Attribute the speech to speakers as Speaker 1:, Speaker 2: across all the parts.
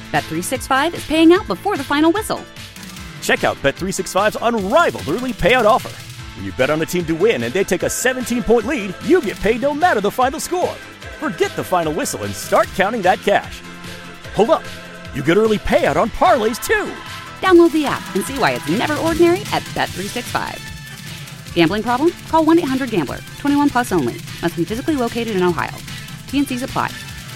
Speaker 1: Bet365 is paying out before the final whistle.
Speaker 2: Check out Bet365's unrivaled early payout offer. When you bet on a team to win and they take a 17-point lead, you get paid no matter the final score. Forget the final whistle and start counting that cash. Hold up. You get early payout on parlays, too.
Speaker 1: Download the app and see why it's never ordinary at Bet365. Gambling problem? Call 1-800-GAMBLER. 21 plus only. Must be physically located in Ohio. T&Cs apply.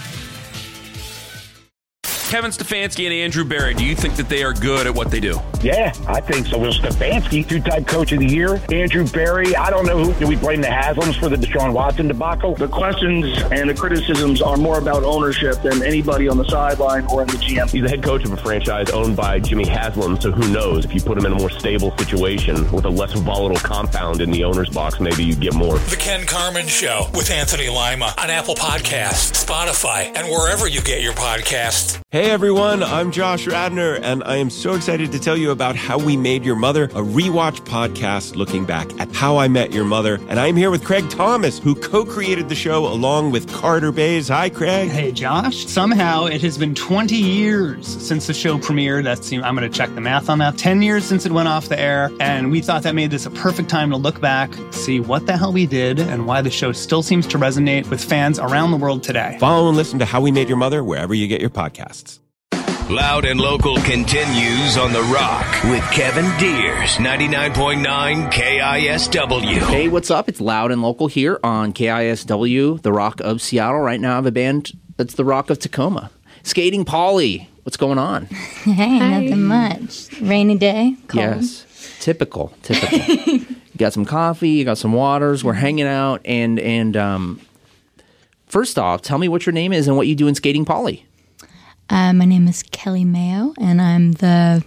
Speaker 3: Kevin Stefanski and Andrew Berry, do you think that they are good at what they do?
Speaker 4: Yeah, I think so. Well, Stefanski, two-time coach of the year. Andrew Berry, I don't know who. Do we blame the Haslams for the Deshaun Watson debacle?
Speaker 5: The questions and the criticisms are more about ownership than anybody on the sideline or in the GM.
Speaker 6: He's the head coach of a franchise owned by Jimmy Haslam, so who knows? If you put him in a more stable situation with a less volatile compound in the owner's box, maybe you'd get more.
Speaker 7: The Ken Carman Show with Anthony Lima on Apple Podcasts, Spotify, and wherever you get your podcasts.
Speaker 8: Hey everyone, I'm Josh Radner, and I am so excited to tell you about How We Made Your Mother, a rewatch podcast looking back at How I Met Your Mother. And I'm here with Craig Thomas, who co-created the show along with Carter Bays. Hi, Craig.
Speaker 9: Hey, Josh. Somehow it has been 20 years since the show premiered. I'm going to check the math on that. 10 years since it went off the air, and we thought that made this a perfect time to look back, see what the hell we did, and why the show still seems to resonate with fans around the world today.
Speaker 8: Follow and listen to How We Made Your Mother wherever you get your podcasts.
Speaker 10: Loud and Local continues on The Rock with Kevin Deers, 99.9 KISW.
Speaker 11: Hey, what's up? It's Loud and Local here on KISW, The Rock of Seattle. Right now I have a band that's The Rock of Tacoma. Skating Polly, what's going on?
Speaker 12: Hey, nothing much. Rainy day, cold.
Speaker 11: Yes, typical. You got some coffee, you got some waters, we're hanging out, and first off, tell me what your name is and what you do in Skating Polly.
Speaker 12: My name is Kelly Mayo, and I'm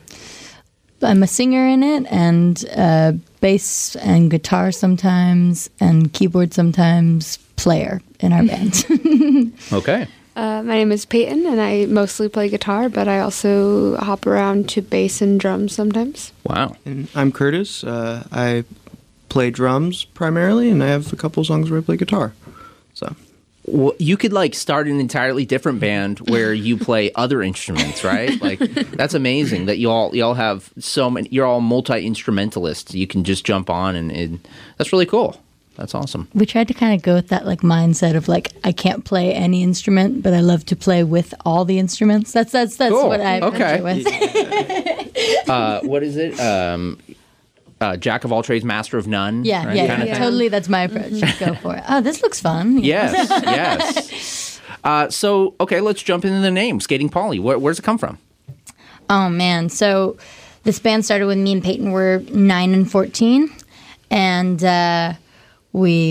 Speaker 12: a singer in it, and bass and guitar sometimes, and keyboard sometimes, player in our band.
Speaker 11: Okay.
Speaker 13: My name is Peyton, and I mostly play guitar, but I also hop around to bass and drums sometimes.
Speaker 11: Wow.
Speaker 14: And I'm Curtis. I play drums primarily, and I have a couple songs where I play guitar. So.
Speaker 11: Well, you could start an entirely different band where you play other instruments, right? That's amazing that y'all have so many. You're all multi-instrumentalists. You can just jump on, and that's really cool. That's awesome.
Speaker 12: We tried to kind of go with that mindset of I can't play any instrument, but I love to play with all the instruments. That's cool. What I venture with.
Speaker 11: What is it? Jack of all trades, master of none.
Speaker 12: Yeah,
Speaker 11: right?
Speaker 12: yeah. Totally, that's my approach. Go for it. Oh, this looks fun.
Speaker 11: Yes. So, okay, let's jump into the name, Skating Polly. Where's it come from?
Speaker 12: Oh, man. So this band started with me and Peyton. We're 9 and 14. And we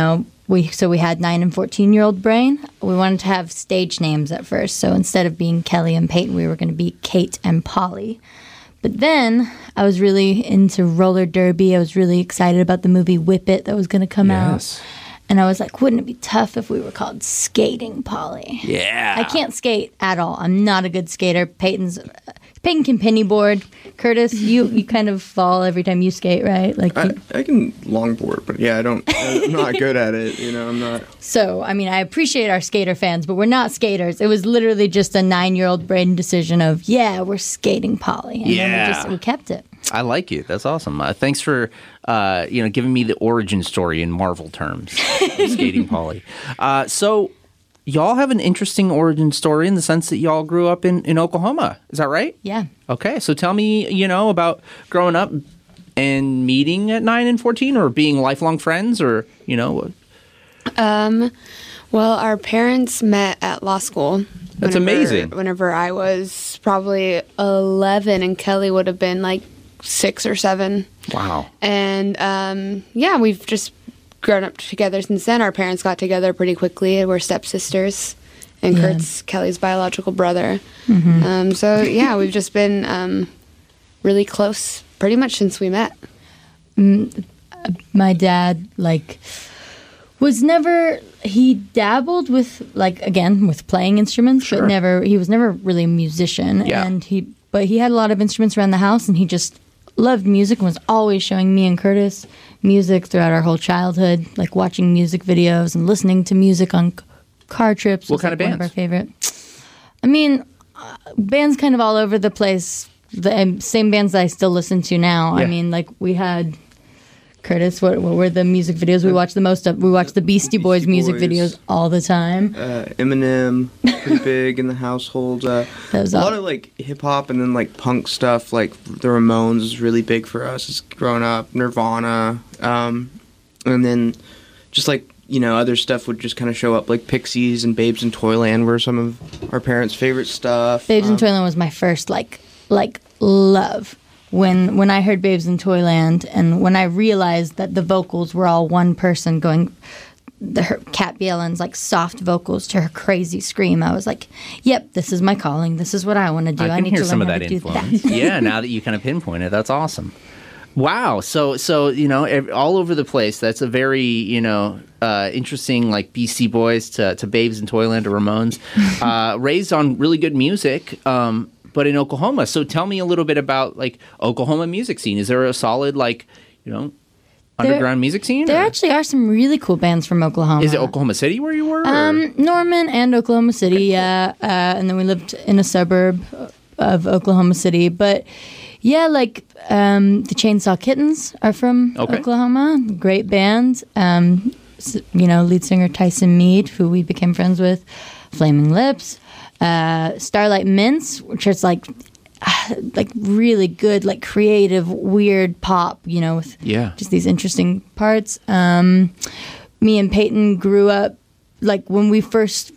Speaker 12: had 9 and 14-year-old brain. We wanted to have stage names at first. So instead of being Kelly and Peyton, we were going to be Kate and Polly. But then I was really into roller derby. I was really excited about the movie Whip It that was going to come out. And I was like, wouldn't it be tough if we were called Skating Polly?
Speaker 11: Yeah.
Speaker 12: I can't skate at all. I'm not a good skater. Peyton can pennyboard. Curtis, you kind of fall every time you skate, right?
Speaker 14: I can longboard, but yeah, I'm not good at it. I'm not.
Speaker 12: So, I appreciate our skater fans, but we're not skaters. It was literally just a 9-year-old brain decision of, we're Skating Polly. And then we kept it.
Speaker 11: I like you. That's awesome. Thanks for giving me the origin story in Marvel terms. Skating Polly. So y'all have an interesting origin story in the sense that y'all grew up in Oklahoma. Is that right?
Speaker 12: Yeah.
Speaker 11: Okay. So tell me, about growing up and meeting at 9 and 14 or being lifelong friends or,
Speaker 13: Well, our parents met at law school.
Speaker 11: That's amazing.
Speaker 13: Whenever I was probably 11 and Kelly would have been 6 or 7.
Speaker 11: Wow.
Speaker 13: And we've just grown up together since then. Our parents got together pretty quickly. We're stepsisters, and Kurt's Kelly's biological brother. Mm-hmm. We've just been really close pretty much since we met.
Speaker 12: My dad he dabbled with with playing instruments,
Speaker 11: sure.
Speaker 12: But he was never really a musician.
Speaker 11: Yeah.
Speaker 12: But he had a lot of instruments around the house, and he just loved music and was always showing me and Curtis music throughout our whole childhood, watching music videos and listening to music on car trips.
Speaker 11: What kind of bands?
Speaker 12: One of our favorite. bands kind of all over the place. The same bands that I still listen to now.
Speaker 11: Yeah.
Speaker 12: I mean, like we had Curtis. What were the music videos we watched the most of? We watched the Beastie Boys music videos all the time.
Speaker 14: Eminem, pretty big in the household. A lot of like hip hop and then like punk stuff. Like the Ramones is really big for us as growing up. Nirvana, and then just like other stuff would just kind of show up, like Pixies and Babes in Toyland were some of our parents' favorite stuff.
Speaker 12: Babes in Toyland was my first like love. When I heard Babes in Toyland, and when I realized that the vocals were all one person going, her Kat Bielen's like soft vocals to her crazy scream, I was like, "Yep, this is my calling. This is what I want to do.
Speaker 11: I can
Speaker 12: need
Speaker 11: hear
Speaker 12: to
Speaker 11: some
Speaker 12: learn
Speaker 11: of
Speaker 12: how
Speaker 11: that
Speaker 12: to
Speaker 11: influence.
Speaker 12: do that."
Speaker 11: Yeah, now that you kind of pinpoint it, that's awesome. Wow. So all over the place. That's a very interesting, like Beastie Boys to Babes in Toyland to Ramones, raised on really good music. But in Oklahoma. So tell me a little bit about like Oklahoma music scene. Is there a solid underground music scene?
Speaker 12: There actually are some really cool bands from Oklahoma.
Speaker 11: Is it Oklahoma City where you were?
Speaker 12: Norman and Oklahoma City, yeah. And then we lived in a suburb of Oklahoma City. But yeah, like the Chainsaw Kittens are from Oklahoma. Great band. Lead singer Tyson Mead, who we became friends with. Flaming Lips. Starlight Mints, which is like really good, like creative, weird pop, with just these interesting parts. Me and Peyton grew up like when we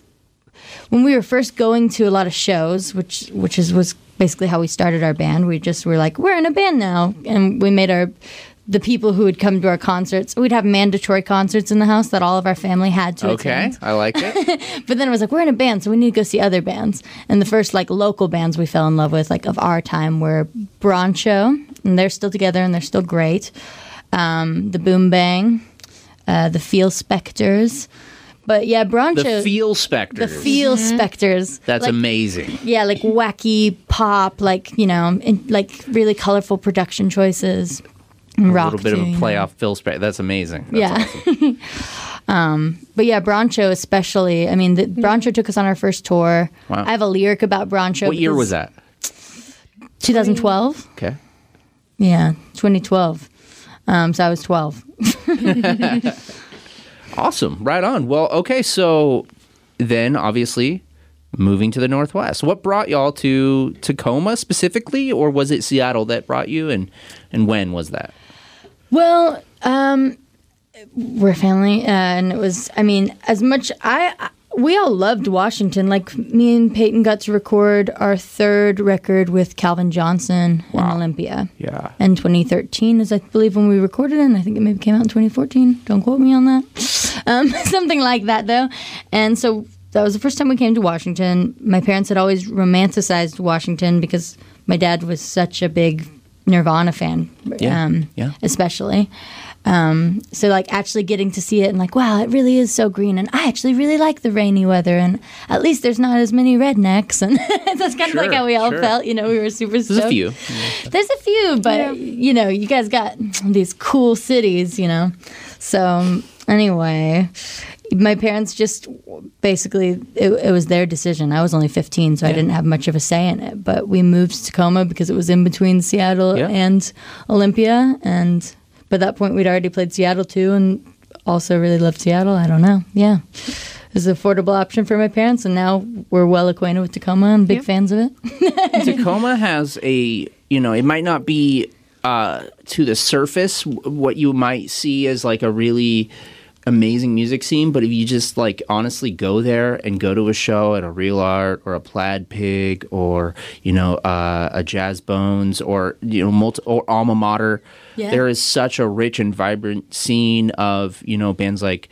Speaker 12: were first going to a lot of shows, which was basically how we started our band. We just were like, we're in a band now, and we made the people who would come to our concerts, we'd have mandatory concerts in the house that all of our family had to attend.
Speaker 11: Okay, I like it.
Speaker 12: But then it was like, we're in a band, so we need to go see other bands. And the first like local bands we fell in love with, like of our time, were Broncho, and they're still together and they're still great. The Boom Bang, the Feel Specters. But yeah, Broncho.
Speaker 11: The Feel Specters.
Speaker 12: The Feel Specters.
Speaker 11: That's like, amazing.
Speaker 12: Yeah, like wacky pop, like like really colorful production choices.
Speaker 11: A little bit of a play off Phil Spector. That's amazing. That's
Speaker 12: awesome. But yeah, Broncho especially. I mean, Broncho took us on our first tour.
Speaker 11: Wow.
Speaker 12: I have a lyric about Broncho.
Speaker 11: What year was that?
Speaker 12: 2012.
Speaker 11: Okay.
Speaker 12: Yeah, 2012. So I was 12.
Speaker 11: Awesome. Right on. Well, okay, so then obviously moving to the Northwest. What brought y'all to Tacoma specifically, or was it Seattle that brought you, and when was that?
Speaker 12: Well, we're family, and it was, I mean, as much, we all loved Washington. Like, me and Peyton got to record our third record with Calvin Johnson in Olympia.
Speaker 11: Yeah.
Speaker 12: And 2013 is, I believe, when we recorded it, and I think it maybe came out in 2014. Don't quote me on that. Something like that, though. And so that was the first time we came to Washington. My parents had always romanticized Washington because my dad was such a big Nirvana fan, especially. So like actually getting to see it and like, wow, it really is so green, and I actually really like the rainy weather, and at least there's not as many rednecks, and that's kind of like how we all felt. We were super stoked. There's a few, but you guys got these cool cities, So anyway, my parents just basically, it was their decision. I was only 15, so I didn't have much of a say in it. But we moved to Tacoma because it was in between Seattle and Olympia. And by that point, we'd already played Seattle too, and also really loved Seattle. I don't know. Yeah. It was an affordable option for my parents, and now we're well acquainted with Tacoma and big fans of it.
Speaker 11: Tacoma has it might not be to the surface what you might see as like a really amazing music scene, but if you just like honestly go there and go to a show at a Real Art or a Plaid Pig or a Jazz Bones or or Alma Mater, there is such a rich and vibrant scene of bands like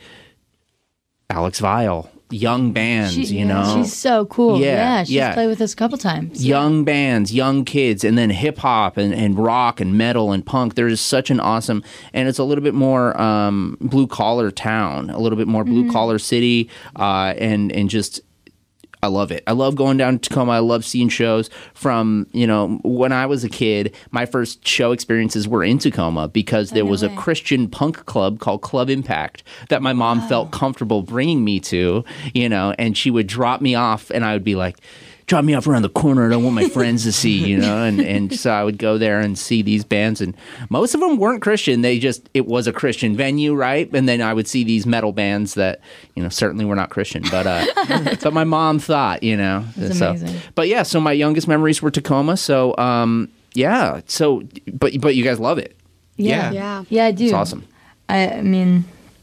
Speaker 11: Alex Vile, young bands,
Speaker 12: She's so cool. She's played with us a couple times.
Speaker 11: Young bands, young kids, and then hip hop and rock and metal and punk. There's such an awesome, and it's a little bit more blue collar town, a little bit more blue collar city, and just. I love it. I love going down to Tacoma. I love seeing shows from, when I was a kid, my first show experiences were in Tacoma because there was a Christian punk club called Club Impact that my mom felt comfortable bringing me to, and she would drop me off and I would be like, drop me off around the corner. I don't want my friends to see, you know. And so I would go there and see these bands, and most of them weren't Christian. It was a Christian venue, right? And then I would see these metal bands that, you know, certainly were not Christian, but but my mom thought, you know.
Speaker 12: That's amazing.
Speaker 11: But yeah, so my youngest memories were Tacoma. So yeah. So but you guys love it.
Speaker 12: Yeah, I do.
Speaker 11: It's awesome.
Speaker 12: I mean,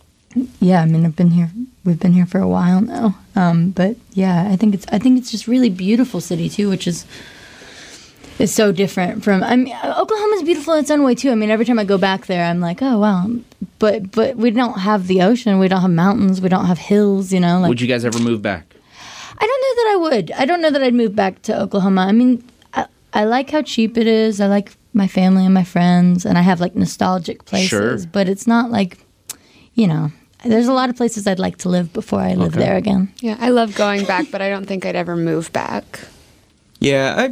Speaker 12: we've been here for a while now. But yeah, I think it's just really beautiful city too, which is so different from. I mean, Oklahoma's beautiful in its own way too. I mean, every time I go back there, I'm like, oh wow. But we don't have the ocean. We don't have mountains. We don't have hills. You know. Like,
Speaker 11: would you guys ever move back?
Speaker 12: I don't know that I would. I don't know that I'd move back to Oklahoma. I mean, I like how cheap it is. I like my family and my friends, and I have like nostalgic places.
Speaker 11: Sure.
Speaker 12: But it's not like, you know. There's a lot of places I'd like to live before I live there again.
Speaker 13: Yeah, I love going back, but I don't think I'd ever move back.
Speaker 14: Yeah,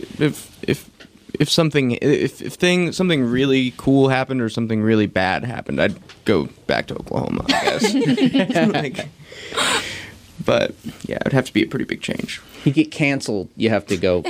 Speaker 14: if something really cool happened or something really bad happened, I'd go back to Oklahoma, I guess. But yeah, it'd have to be a pretty big change.
Speaker 11: You get canceled, you have to go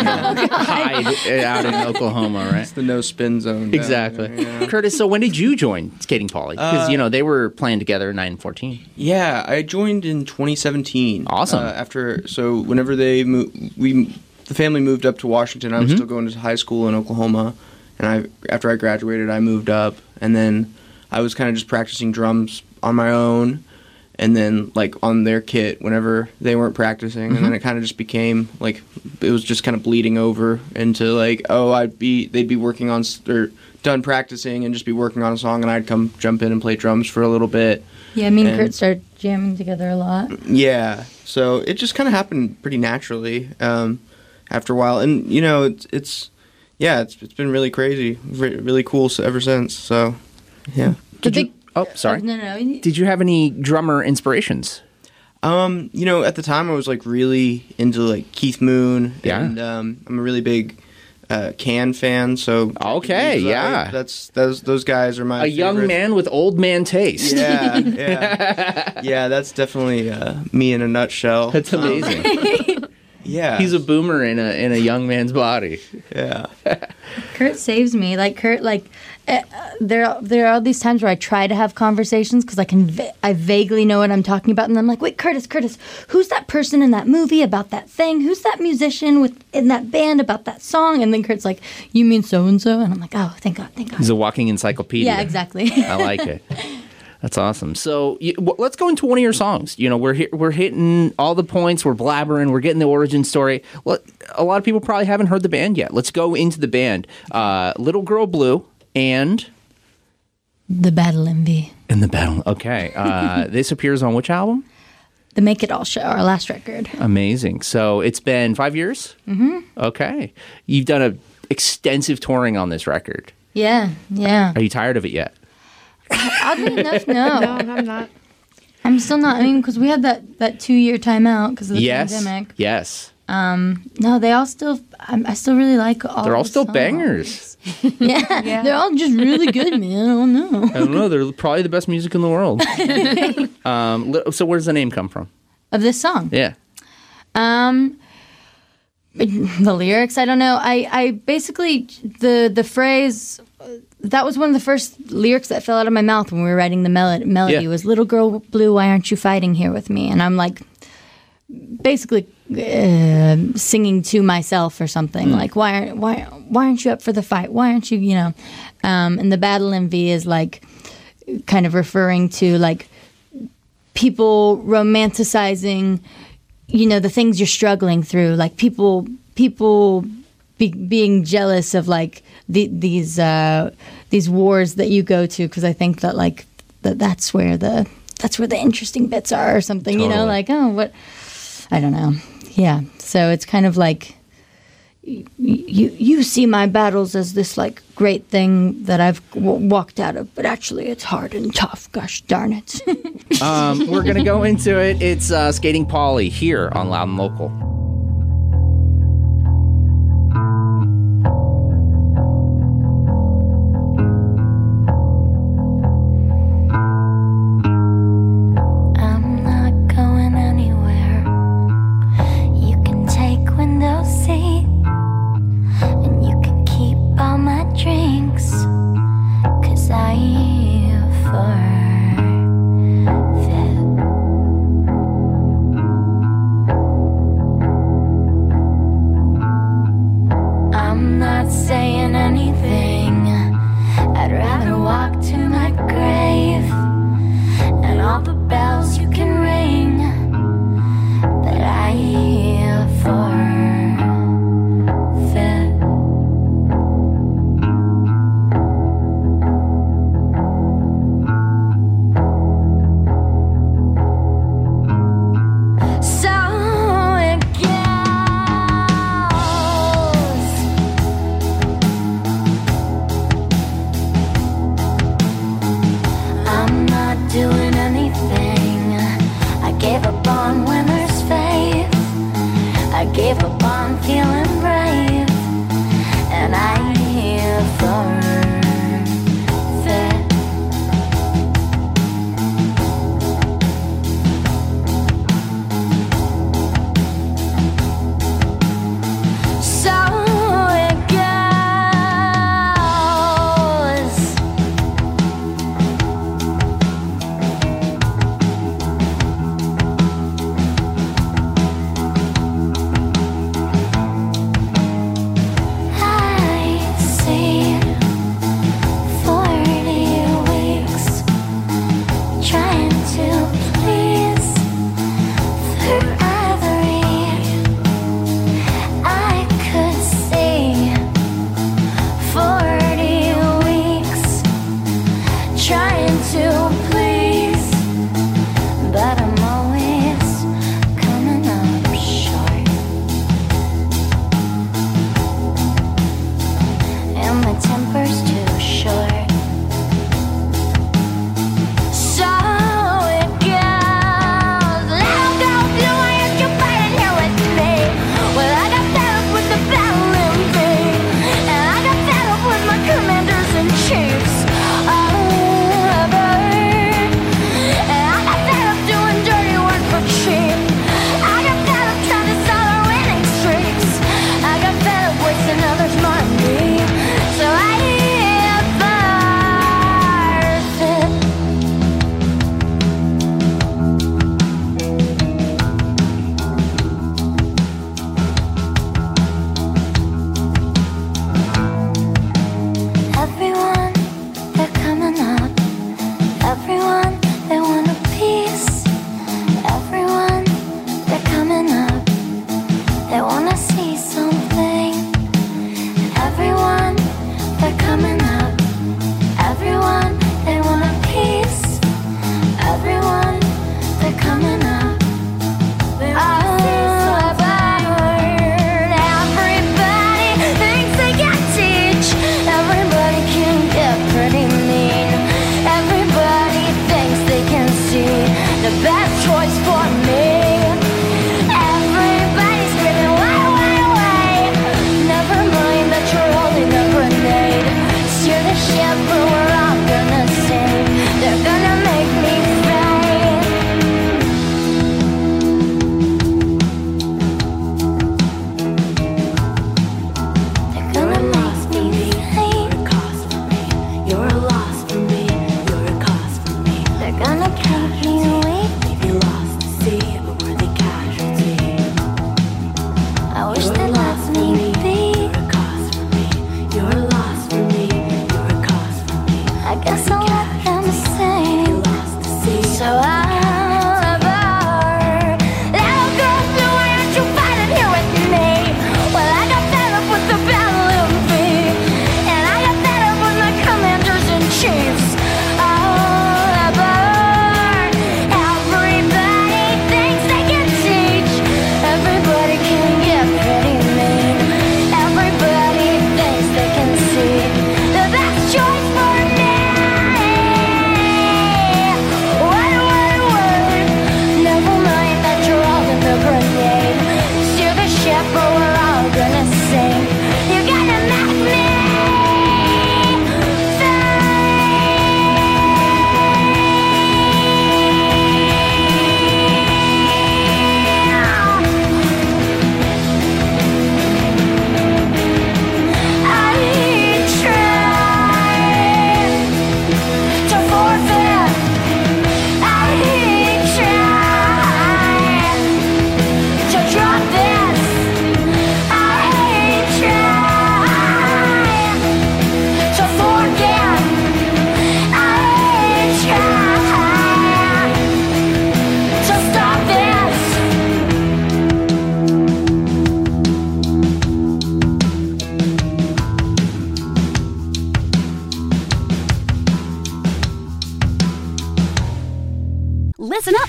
Speaker 11: hide out in Oklahoma, right?
Speaker 14: It's the no spin zone.
Speaker 11: Exactly.
Speaker 14: Yeah.
Speaker 11: Curtis, so when did you join Skating Polly? Because, you know, they were playing together in 9 and 14.
Speaker 14: Yeah, I joined in 2017.
Speaker 11: Awesome.
Speaker 14: Whenever the family moved up to Washington, I was still going to high school in Oklahoma. And after I graduated, I moved up. And then I was kind of just practicing drums on my own. And then, like, on their kit whenever they weren't practicing. And then it kind of just became, like, it was just kind of bleeding over into, like, they'd be working on, or done practicing and just be working on a song, and I'd come jump in and play drums for a little bit.
Speaker 12: Yeah, me and Kurt started jamming together a lot.
Speaker 14: Yeah, so it just kind of happened pretty naturally after a while. And, you know, it's been really crazy, really cool ever since, so, yeah.
Speaker 11: Oh, sorry.
Speaker 12: No.
Speaker 11: Did you have any drummer inspirations?
Speaker 14: You know, at the time I was like really into like Keith Moon, and I'm a really big Can fan. So
Speaker 11: okay, yeah,
Speaker 14: those guys are my favorite.
Speaker 11: Young man with old man taste.
Speaker 14: Yeah. Yeah, that's definitely me in a nutshell.
Speaker 11: That's amazing.
Speaker 14: Yeah,
Speaker 11: he's a boomer in a young man's body.
Speaker 14: Yeah.
Speaker 12: Kurt saves me. Like Kurt, there are all these times where I try to have conversations because I vaguely know what I'm talking about, and I'm like, wait, Curtis, who's that person in that movie about that thing? Who's that musician in that band about that song? And then Kurt's like, you mean so and so? And I'm like, oh, thank God.
Speaker 11: He's a walking encyclopedia.
Speaker 12: Yeah, exactly.
Speaker 11: I like it. That's awesome. So let's go into one of your songs. You know, we're hitting all the points. We're blabbering. We're getting the origin story. Well, a lot of people probably haven't heard the band yet. Let's go into the band. Little Girl Blue and
Speaker 12: The Battle Envy.
Speaker 11: And The Battle. Okay. This appears on which album?
Speaker 12: The Make It All Show, our last record.
Speaker 11: Amazing. So it's been 5 years?
Speaker 12: Mm-hmm.
Speaker 11: Okay. You've done extensive touring on this record.
Speaker 12: Yeah.
Speaker 11: Are you tired of it yet?
Speaker 12: Oddly enough, no.
Speaker 13: No, I'm not.
Speaker 12: I'm still not. I mean, because we had that 2-year timeout because of the pandemic.
Speaker 11: Yes.
Speaker 12: No, they all still. I still really like all.
Speaker 11: They're all still
Speaker 12: songs.
Speaker 11: Bangers.
Speaker 12: Yeah, they're all just really good, man. I don't know.
Speaker 11: I don't know. They're probably the best music in the world. So where does the name come from?
Speaker 12: Of this song?
Speaker 11: Yeah.
Speaker 12: The lyrics, I don't know. I basically the phrase. That was one of the first lyrics that fell out of my mouth when we were writing the melody was "Little Girl Blue, why aren't you fighting here with me?" And I'm like, basically singing to myself or something like, why aren't you up for the fight? Why aren't you, and the Battle Envy is like kind of referring to like people romanticizing, the things you're struggling through, like people being jealous of like these wars that you go to, because I think that like that's where the interesting bits are or something.
Speaker 11: Totally.
Speaker 12: Like, oh, what, I don't know. Yeah, so it's kind of like you see my battles as this like great thing that I've walked out of, but actually it's hard and tough. Gosh darn it.
Speaker 11: We're gonna go into it. It's Skating Polly here on Loud and Local.
Speaker 15: I'm not going anywhere. You can take not saying anything. I'd rather walk to my grave and all the bells you can ring that I forfeit.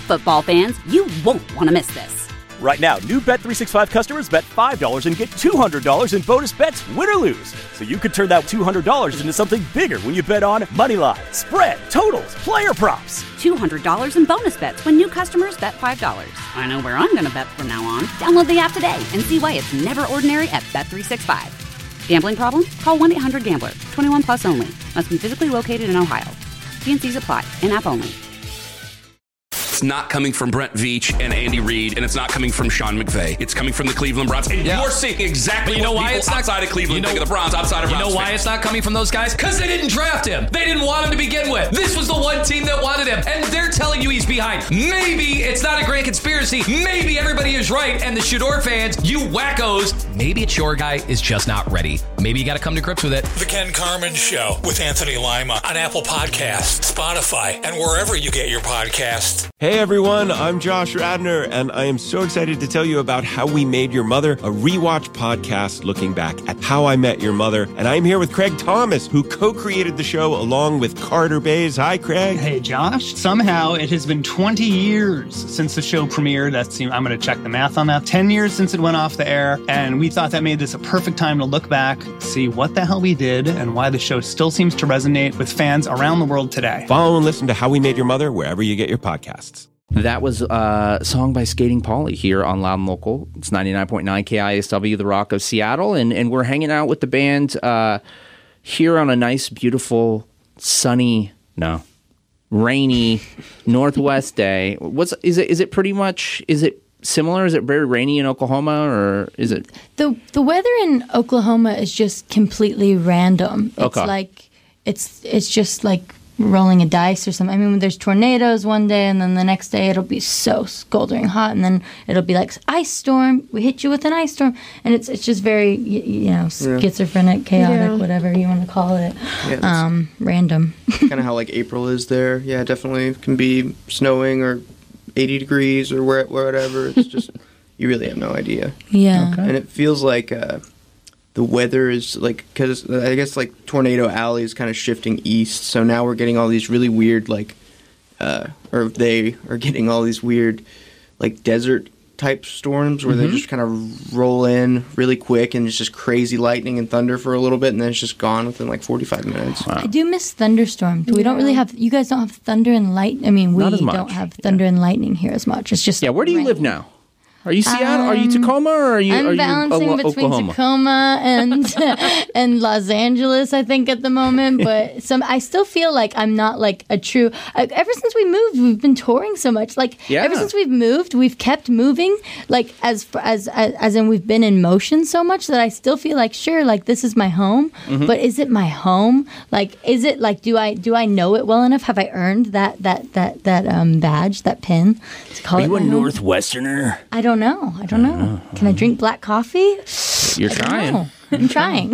Speaker 1: Football fans, you won't want to miss this.
Speaker 2: Right now, new Bet365 customers bet $5 and get $200 in bonus bets, win or lose. So you could turn that $200 into something bigger when you bet on moneyline, spread, totals, player props.
Speaker 1: $200 in bonus bets when new customers bet $5. I know where I'm going to bet from now on. Download the app today and see why it's never ordinary at Bet365. Gambling problem? Call 1-800-GAMBLER. 21 plus only. Must be physically located in Ohio. T&Cs apply. In-app only.
Speaker 3: It's not coming from Brent Veach and Andy Reid, and it's not coming from Sean McVay. It's coming from the Cleveland Browns. And you're seeing exactly what people outside of Cleveland think of the Browns, outside of Browns.
Speaker 16: You know why it's not coming from those guys? Because they didn't draft him. They didn't want him to begin with. This was the one team that wanted him, and they're telling you he's behind. Maybe it's not a grand conspiracy. Maybe everybody is right, and the Shador fans, you wackos, maybe it's your guy is just not ready. Maybe you got to come to grips with it.
Speaker 7: The Ken Carman Show with Anthony Lima on Apple Podcasts, Spotify, and wherever you get your podcasts.
Speaker 8: Hey everyone, I'm Josh Radner, and I am so excited to tell you about How We Made Your Mother, a rewatch podcast looking back at How I Met Your Mother. And I'm here with Craig Thomas, who co-created the show along with Carter Bays. Hi, Craig.
Speaker 9: Hey, Josh. Somehow it has been 20 years since the show premiered. I'm going to check the math on that. 10 years since it went off the air, and we thought that made this a perfect time to look back, see what the hell we did, and why the show still seems to resonate with fans around the world today.
Speaker 8: Follow and listen to How We Made Your Mother wherever you get your podcasts.
Speaker 11: That was a song by Skating Polly here on Loud and Local. It's 99.9 KISW, the Rock of Seattle, and we're hanging out with the band here on a nice, beautiful, rainy Northwest day. Is it pretty much? Is it similar? Is it very rainy in Oklahoma, or is it?
Speaker 12: The weather in Oklahoma is just completely random. It's like it's just like rolling a dice or something. I mean, when there's tornadoes one day, and then the next day it'll be so scalding hot, and then it'll be like ice storm. We hit you with an ice storm, and it's just very schizophrenic, chaotic, whatever you want to call it. Yeah, random.
Speaker 14: Kind of how like April is there. Yeah, definitely can be snowing or 80 degrees or whatever. It's just you really have no idea.
Speaker 12: Yeah,
Speaker 14: and it feels like. The weather is like, because I guess like Tornado Alley is kind of shifting east, so now we're getting all these really weird or they are getting all these weird like desert type storms where they just kind of roll in really quick and it's just crazy lightning and thunder for a little bit and then it's just gone within like 45 minutes.
Speaker 12: Wow. I do miss thunderstorms. We don't really have, you guys don't have thunder and lightning. I mean, we don't have thunder and lightning here as much. It's just
Speaker 11: where do you live now? Are you Seattle? Are you Tacoma? Or are you?
Speaker 12: I'm bouncing between
Speaker 11: Oklahoma?
Speaker 12: Tacoma and Los Angeles, I think, at the moment. But I still feel like I'm not like a true. Ever since we moved, we've been touring so much. Ever since we've moved, we've kept moving. Like as in we've been in motion so much that I still feel like this is my home. Mm-hmm. But is it my home? Like, is it like do I know it well enough? Have I earned that badge, that pin to call it my home?
Speaker 11: Are you a Northwesterner?
Speaker 12: I don't know. Can I drink black coffee?
Speaker 11: You're trying.
Speaker 12: I'm trying.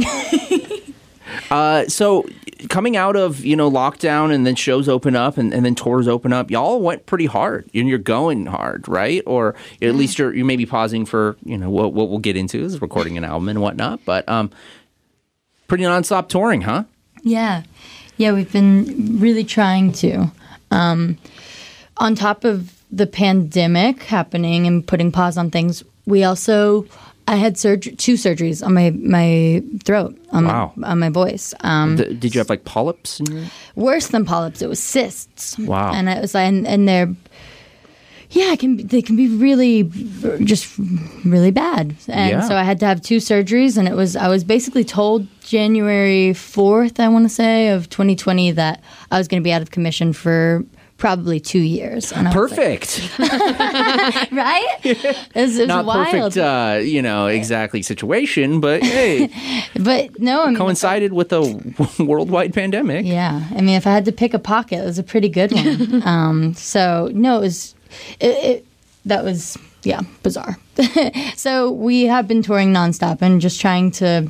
Speaker 11: So coming out of, lockdown and then shows open up and then tours open up, y'all went pretty hard and you're going hard, right? Or at least you may be pausing for, what we'll get into is recording an album and whatnot, but pretty nonstop touring, huh?
Speaker 12: Yeah. Yeah, we've been really trying to. On top of the pandemic happening and putting pause on things, I had 2 surgeries on my throat, on my voice.
Speaker 11: Did you have like polyps?
Speaker 12: Worse than polyps, it was cysts.
Speaker 11: Wow.
Speaker 12: And it was, and they're, they can be really, just really bad. And so I had to have 2 surgeries, and I was basically told January 4th, I want to say, of 2020 that I was going to be out of commission for probably 2 years. And
Speaker 11: perfect.
Speaker 12: Right? It was
Speaker 11: not
Speaker 12: wild.
Speaker 11: Perfect, exactly situation, but hey.
Speaker 12: But no,
Speaker 11: coincided with a worldwide pandemic.
Speaker 12: Yeah. I mean, if I had to pick a pocket, it was a pretty good one. So, no, that was bizarre. So we have been touring nonstop and just trying to,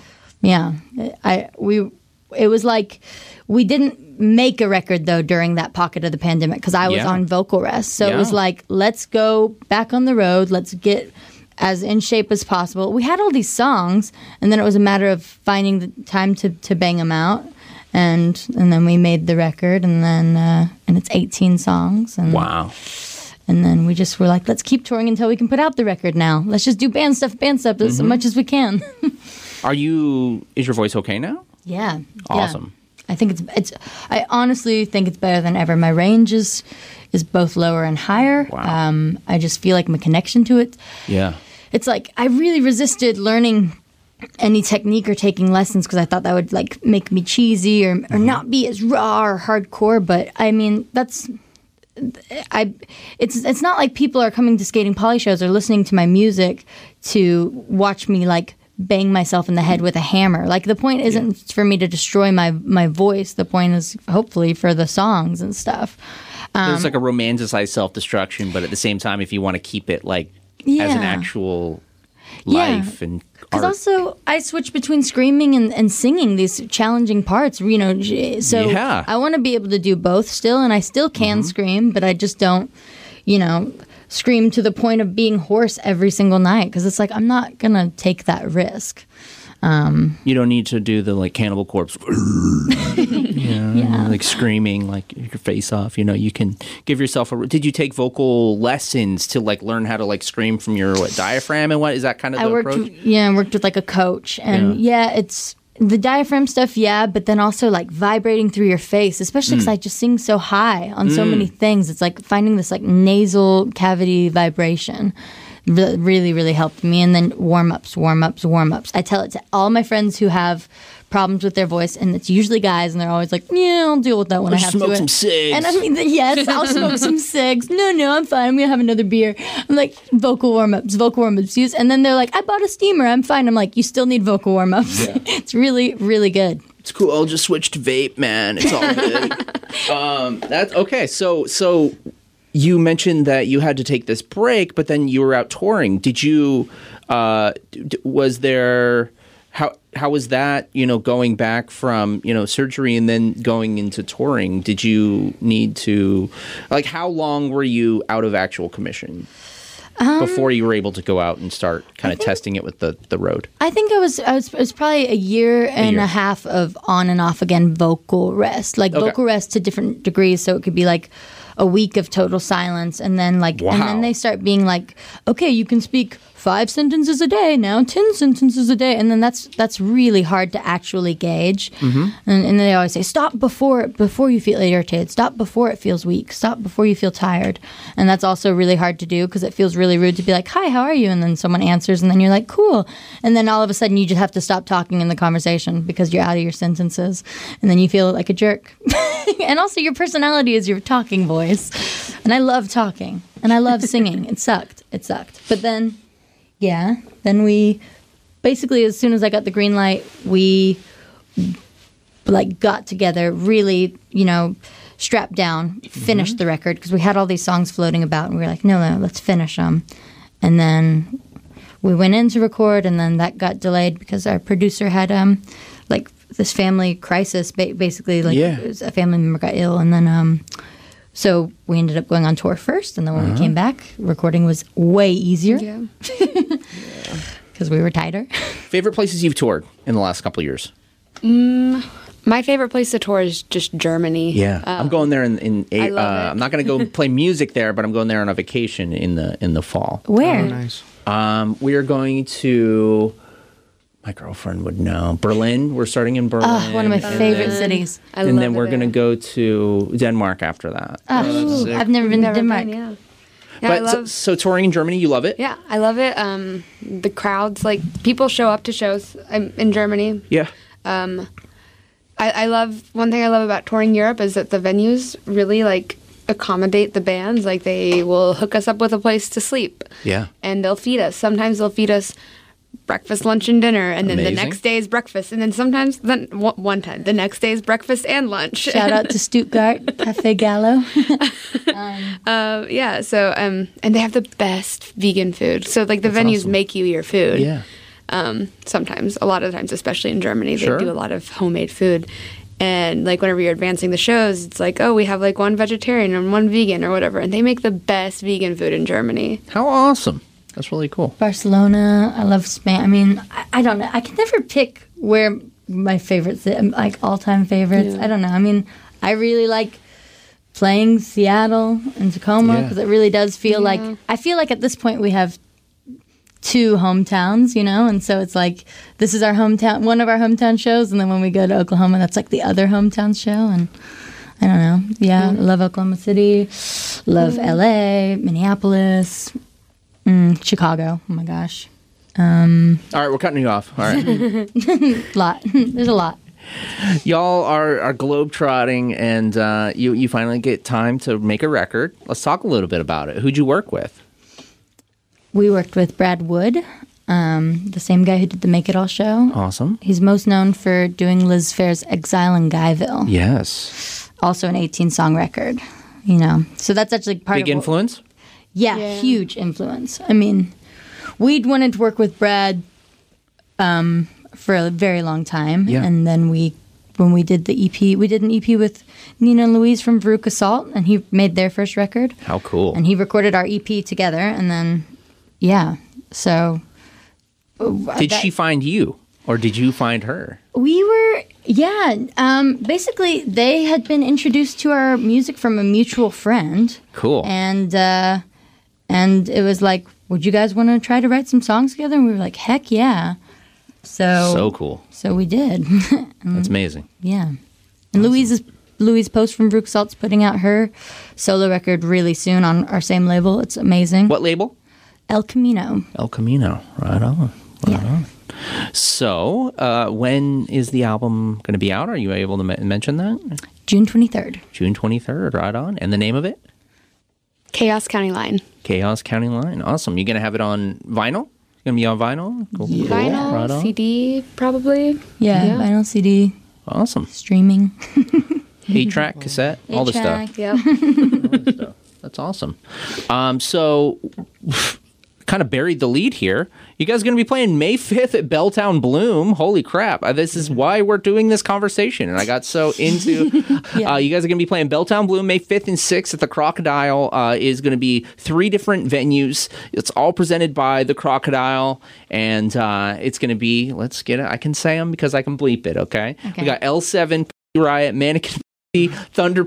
Speaker 12: it was like we didn't make a record though during that pocket of the pandemic because I was on vocal rest. So it was like, let's go back on the road. Let's get as in shape as possible. We had all these songs, and then it was a matter of finding the time to bang them out. And then we made the record, and then and it's 18 songs. And
Speaker 11: wow.
Speaker 12: And then we just were like, let's keep touring until we can put out the record now. Let's just do band stuff as much as we can.
Speaker 11: Is your voice okay now?
Speaker 12: Yeah.
Speaker 11: Awesome.
Speaker 12: Yeah. I think I honestly think it's better than ever. My range is both lower and higher.
Speaker 11: Wow.
Speaker 12: I just feel like my connection to it.
Speaker 11: Yeah.
Speaker 12: It's like I really resisted learning any technique or taking lessons because I thought that would like make me cheesy or not be as raw or hardcore. But I mean, it's not like people are coming to Skating Polly shows or listening to my music to watch me like bang myself in the head with a hammer. Like the point isn't for me to destroy my voice. The point is hopefully for the songs and stuff.
Speaker 11: There's like a romanticized self-destruction, but at the same time, if you want to keep it like as an actual life and art.
Speaker 12: Because also I switch between screaming and singing these challenging parts, so I want to be able to do both still, and I still can scream, but I just don't, scream to the point of being hoarse every single night because it's like I'm not going to take that risk.
Speaker 11: You don't need to do the like Cannibal Corpse, like screaming like your face off. You can give yourself Did you take vocal lessons to like learn how to like scream from your diaphragm and what is that kind of the approach?
Speaker 12: I worked with like a coach, and it's the diaphragm stuff, but then also like vibrating through your face, especially because I just sing so high on so many things. It's like finding this like nasal cavity vibration. Really, really helped me. And then warm-ups. I tell it to all my friends who have problems with their voice, and it's usually guys, and they're always like, I'll deal with that when I have to.
Speaker 11: Smoke some cigs.
Speaker 12: And I mean, yes, I'll smoke some cigs. No, I'm fine. I'm going to have another beer. I'm like, vocal warm-ups. And then they're like, I bought a steamer. I'm fine. I'm like, you still need vocal warm-ups. Yeah. It's really, really good.
Speaker 11: It's cool. I'll just switch to vape, man. It's all good. That's okay. So you mentioned that you had to take this break, but then you were out touring. Did you? Was there? How was that? Going back from surgery and then going into touring. Did you need to? Like, how long were you out of actual commission before you were able to go out and start kind of testing it with the road?
Speaker 12: I think it was probably a year and a half of on and off again vocal rest, vocal rest to different degrees. So it could be like a week of total silence, and then and then they start being like, okay, you can speak 5 sentences a day now, 10 sentences a day, and then that's really hard to actually gauge. And they always say, stop before you feel irritated, stop before it feels weak, stop before you feel tired. And that's also really hard to do because it feels really rude to be like, hi, how are you? And then someone answers, and then you're like, cool. And then all of a sudden you just have to stop talking in the conversation because you're out of your sentences, and then you feel like a jerk. And also your personality is your talking voice. And I love talking, and I love singing. It sucked. But then we basically, as soon as I got the green light, we got together, really, strapped down, finished the record because we had all these songs floating about, and we were like, no, let's finish them. And then we went in to record, and then that got delayed because our producer had this family crisis, basically, a family member got ill, and then so we ended up going on tour first, and then when we came back, recording was way easier. Yeah. Because we were tighter.
Speaker 11: Favorite places you've toured in the last couple of years?
Speaker 13: My favorite place to tour is just Germany.
Speaker 11: Yeah. I'm going there in I'm not going to go play music there, but I'm going there on a vacation in the fall.
Speaker 12: Where?
Speaker 14: Oh, nice.
Speaker 11: We are going to... My girlfriend would know. Berlin. We're starting in Berlin.
Speaker 12: Oh, one of my favorite cities.
Speaker 11: And then we're going to go to Denmark after that.
Speaker 12: Oh, I've never been to Denmark.
Speaker 13: Yeah,
Speaker 11: but so touring in Germany, you love it?
Speaker 13: Yeah, I love it. The crowds, people show up to shows in Germany.
Speaker 11: Yeah.
Speaker 13: I love, one thing I love about touring Europe is that the venues really accommodate the bands. They will hook us up with a place to sleep.
Speaker 11: Yeah.
Speaker 13: And they'll feed us. Sometimes they'll feed us breakfast, lunch, and dinner, and then
Speaker 11: Amazing.
Speaker 13: the next day is breakfast, and then sometimes one time the next day is breakfast and lunch.
Speaker 12: Shout out to Stuttgart Café Gallo.
Speaker 13: And they have the best vegan food. So the venues
Speaker 11: awesome.
Speaker 13: make you your food.
Speaker 11: Yeah.
Speaker 13: Sometimes, a lot of times, especially in Germany, they do a lot of homemade food. And whenever you're advancing the shows, it's we have one vegetarian and one vegan or whatever, and they make the best vegan food in Germany.
Speaker 11: How awesome. That's really cool.
Speaker 12: Barcelona. I love Spain. I mean, I don't know. I can never pick where my favorites, all-time favorites. Yeah. I don't know. I mean, I really like playing Seattle and Tacoma, because it really does feel like, I feel like at this point we have 2 hometowns, you know, and so it's like, this is our hometown, one of our hometown shows, and then when we go to Oklahoma, that's like the other hometown show, and I don't know. Yeah, I love Oklahoma City, love LA, Minneapolis, Chicago. Oh my gosh.
Speaker 11: All right, we're cutting you off. All right.
Speaker 12: There's a lot.
Speaker 11: Y'all are globetrotting, and you finally get time to make a record. Let's talk a little bit about it. Who'd you work with?
Speaker 12: We worked with Brad Wood, the same guy who did the Make It All show.
Speaker 11: Awesome.
Speaker 12: He's most known for doing Liz Phair's Exile in Guyville.
Speaker 11: Yes.
Speaker 12: Also an 18-song record, you know. So that's actually part of...
Speaker 11: Big influence?
Speaker 12: Yeah, huge influence. I mean, we'd wanted to work with Brad for a very long time. Yeah. And then when we did the EP, we did an EP with Nina and Louise from Veruca Salt, and he made their first record.
Speaker 11: How cool.
Speaker 12: And he recorded our EP together, and then, so...
Speaker 11: Did she find you, or did you find her?
Speaker 12: We were, basically, they had been introduced to our music from a mutual friend.
Speaker 11: Cool.
Speaker 12: And it was like, would you guys want to try to write some songs together? And we were like, heck yeah. So
Speaker 11: cool.
Speaker 12: So we did.
Speaker 11: That's amazing.
Speaker 12: Yeah. And awesome. Louise Post from Veruca Salt's putting out her solo record really soon on our same label. It's amazing.
Speaker 11: What label?
Speaker 12: El Camino.
Speaker 11: El Camino. Right on. Right on. So, when is the album going to be out? Are you able to mention that?
Speaker 12: June 23rd.
Speaker 11: June 23rd, right on. And the name of it?
Speaker 13: Chaos County Line.
Speaker 11: Chaos County Line. Awesome. You going to have it on vinyl? Going to be on vinyl? Cool.
Speaker 13: Yeah. Vinyl, right on. CD, probably.
Speaker 12: Yeah, vinyl, CD.
Speaker 11: Awesome.
Speaker 12: Streaming.
Speaker 11: 8-track, cassette, all the stuff.
Speaker 13: Yeah.
Speaker 11: All the stuff. That's awesome. So... kind of buried the lead here. You guys are going to be playing May 5th at Belltown Bloom. Holy crap. This is why we're doing this conversation. And I got so into... you guys are going to be playing Belltown Bloom May 5th and 6th at the Crocodile. Is going to be 3 different venues. It's all presented by the Crocodile. And it's going to be... Let's get it. I can say them because I can bleep it, okay? We got L7, Riot, Mannequin, Thunder...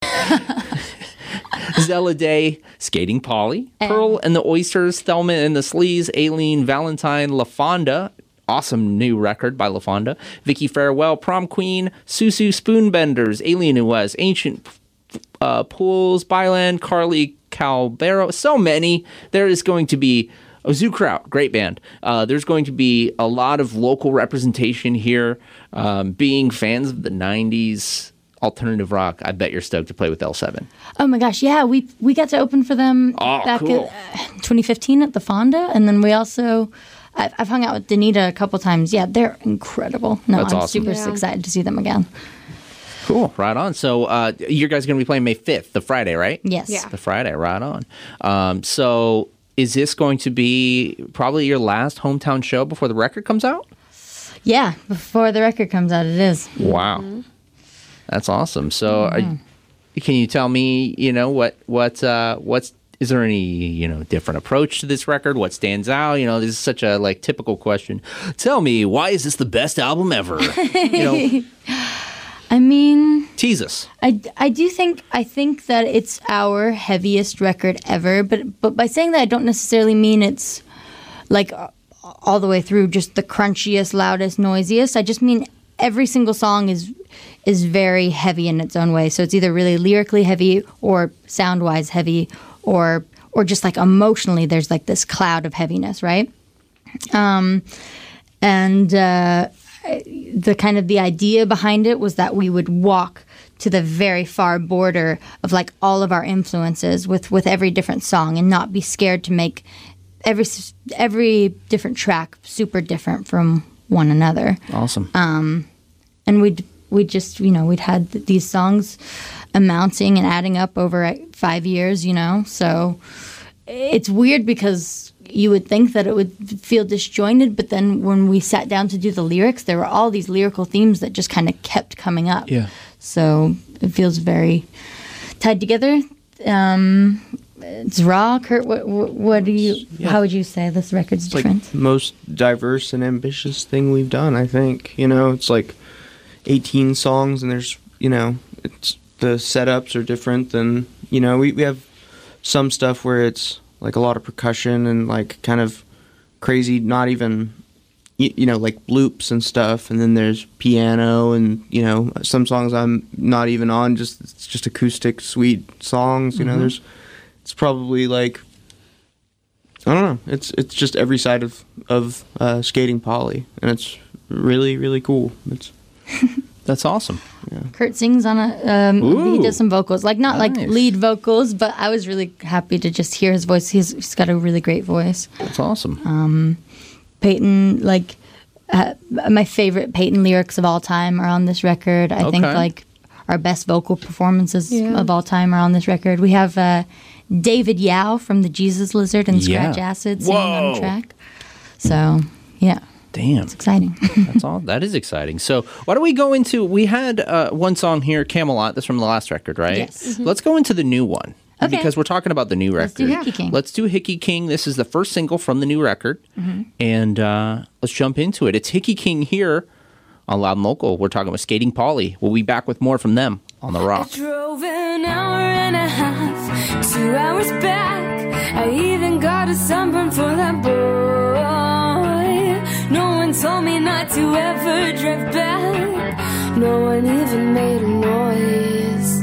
Speaker 11: Zella Day, Skating Polly, Pearl and the Oysters, Thelma and the Sleaze, Aileen, Valentine, LaFonda, awesome new record by LaFonda, Vicky Farewell, Prom Queen, Susu Spoonbenders, Alien Who Was, Ancient Pools, Byland, Carly Calbero, so many. There is going to be Zoo Kraut, great band. There's going to be a lot of local representation here. Being fans of the 90s alternative rock, I bet you're stoked to play with L7.
Speaker 12: Oh my gosh, yeah, we got to open for them back in 2015 at the Fonda, and then we also, I've hung out with Danita a couple times. Yeah, they're incredible. No,
Speaker 11: That's
Speaker 12: I'm
Speaker 11: awesome.
Speaker 12: super excited to see them again.
Speaker 11: Cool, right on. So you guys are going to be playing May 5th, the Friday, right?
Speaker 12: Yes. Yeah.
Speaker 11: The Friday, right on. So is this going to be probably your last hometown show before the record comes out?
Speaker 12: Yeah, before the record comes out, it is.
Speaker 11: Wow. Mm-hmm. That's awesome. So, can you tell me, what's is there any, different approach to this record? What stands out? This is such a typical question. Tell me, why is this the best album ever?
Speaker 12: I mean,
Speaker 11: tease us.
Speaker 12: I think that it's our heaviest record ever, but by saying that, I don't necessarily mean it's all the way through just the crunchiest, loudest, noisiest. I just mean every single song is very heavy in its own way. So it's either really lyrically heavy or sound-wise heavy or just emotionally there's this cloud of heaviness, right? The kind of the idea behind it was that we would walk to the very far border of all of our influences with every different song and not be scared to make every different track super different from one another.
Speaker 11: Awesome.
Speaker 12: And we'd just, we'd had these songs amounting and adding up over 5 years, So it's weird because you would think that it would feel disjointed, but then when we sat down to do the lyrics, there were all these lyrical themes that just kind of kept coming up.
Speaker 11: Yeah.
Speaker 12: So it feels very tied together. It's raw. Kurt, what do you? Yeah. How would you say this record's different?
Speaker 14: The most diverse and ambitious thing we've done, I think. It's 18 songs, and there's it's the setups are different than, you know, we have some stuff where it's like a lot of percussion and like kind of crazy, not even, you know, like loops and stuff, and then there's piano, and, you know, some songs I'm not even on, it's just acoustic sweet songs, you know. It's probably like, I don't know, it's just every side of skating poly, and it's really, really cool.
Speaker 11: That's awesome.
Speaker 14: Yeah.
Speaker 12: Kurt sings on he does some vocals, like not like lead vocals, but I was really happy to just hear his voice. He's got a really great voice.
Speaker 11: That's awesome.
Speaker 12: Peyton, like my favorite Peyton lyrics of all time are on this record. I think like our best vocal performances of all time are on this record. We have David Yao from the Jesus Lizard and Scratch Acid singing on the track. So yeah.
Speaker 11: Damn.
Speaker 12: It's exciting.
Speaker 11: That's all. That is exciting. So why don't we go into, we had one song here, Camelot, that's from the last record, right?
Speaker 12: Yes.
Speaker 11: Let's go into the new one.
Speaker 12: Okay.
Speaker 11: Because we're talking about the new record.
Speaker 12: Let's do Hickey King.
Speaker 11: Let's do Hickey King. This is the first single from the new record. And let's jump into it. It's Hickey King here on Loud and Local. We're talking with Skating Polly. We'll be back with more from them on The Rock.
Speaker 15: I drove an hour and a half, 2 hours back. I even got a sunburn for that boy. No one told me not to ever drive back. No one even made a noise.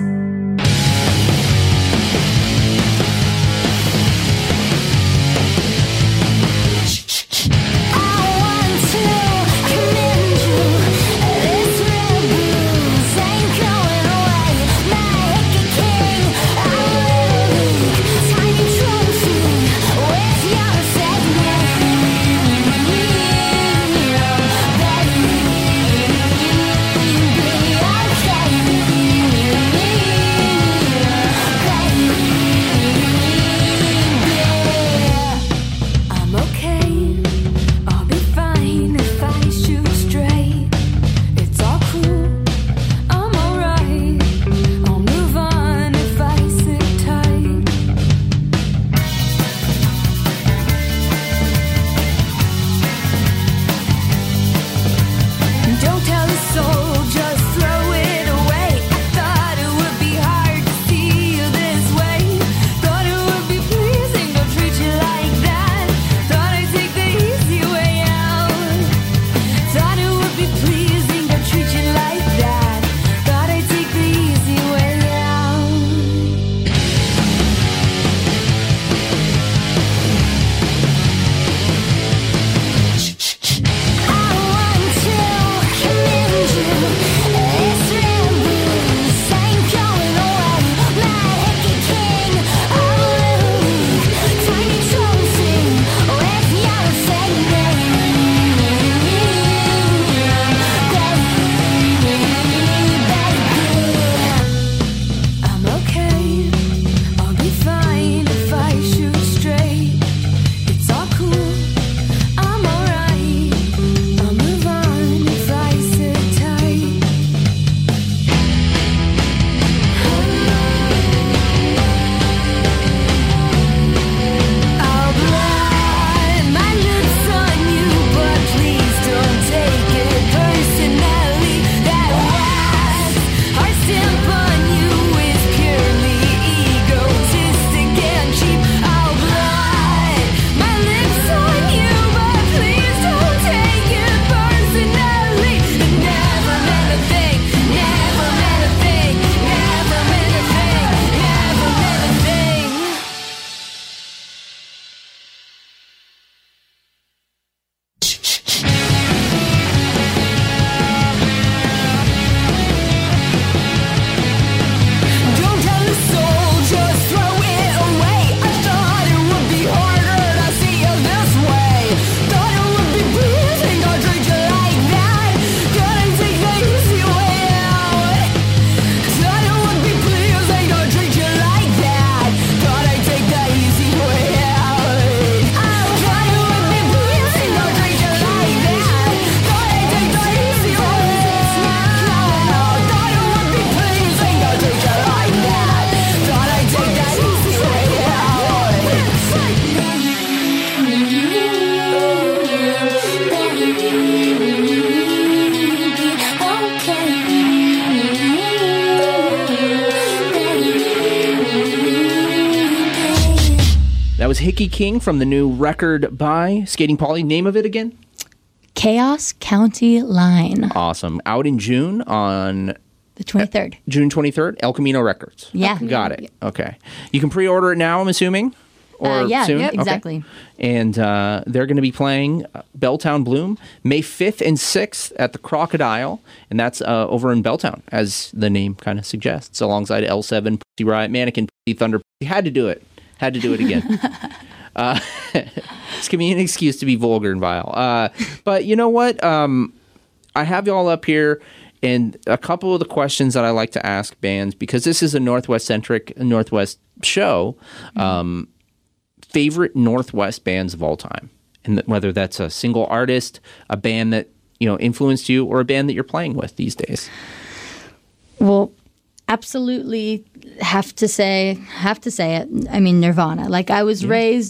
Speaker 11: Hickey King from the new record by Skating Polly. Name of it again?
Speaker 12: Chaos County Line.
Speaker 11: Awesome. Out in June on...
Speaker 12: The 23rd.
Speaker 11: June 23rd, El Camino Records.
Speaker 12: Yeah.
Speaker 11: Got it. Okay. You can pre-order it now, I'm assuming? Or
Speaker 12: yeah,
Speaker 11: soon?
Speaker 12: Yep,
Speaker 11: Okay.
Speaker 12: exactly.
Speaker 11: And they're going to be playing Belltown Bloom May 5th and 6th at the Crocodile, and that's over in Belltown, as the name kind of suggests, alongside L7, Pussy Riot, Mannequin, Pussy, Thunder. Had to do it. Had to do it again. It's giving me an excuse to be vulgar and vile. But you know what? I have y'all up here. And a couple of the questions that I like to ask bands, because this is a Northwest-centric Northwest show, favorite Northwest bands of all time. And whether that's a single artist, a band that, influenced you, or a band that you're playing with these days.
Speaker 12: Well, absolutely have to say it. I mean, Nirvana. Like, I was